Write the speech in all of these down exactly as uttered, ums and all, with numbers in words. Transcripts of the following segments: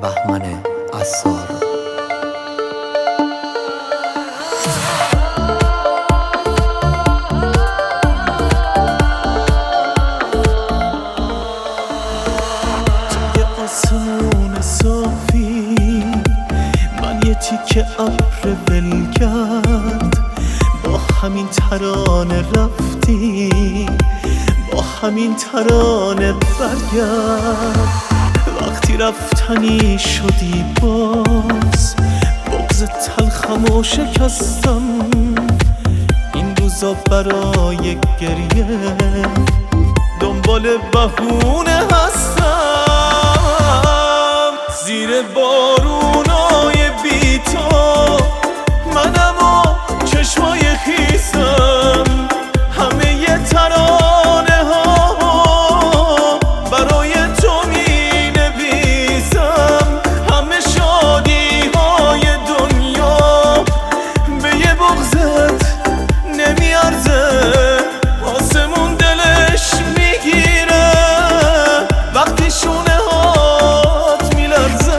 بهمن عصار. توی آسمون صافی من یه تیکه ابر ولگرد، با همین ترانه رفتی، با همین ترانه برگرد. وقتی رفتنی شدی باز بغض تلخمو شکستم، این روزا برای گریه دنبال بهونه هستم. زیر بارونای بی تو منم و چشمای خیسم، همه ی ترانه ها برای تو می نویسم. همه شادی های دنیا به یه بغضت نمیارزه، آسمون دلش میگیره وقتی شونه هات میلرزه.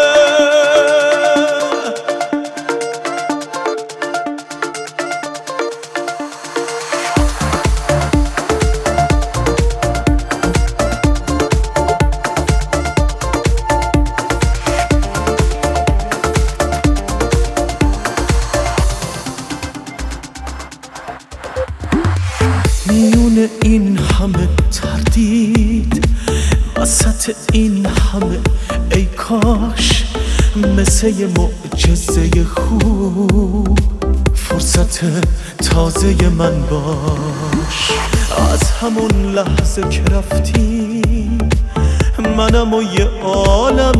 میون این همه تردید، وسط این همه ای کاش مثل یه معجزه خوب فرصت تازه من باش. از همون لحظه که رفتی منم و یه عالم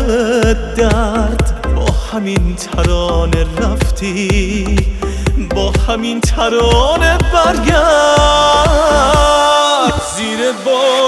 درد، با همین ترانه رفتی، با همین ترانه برگرد. زیر بار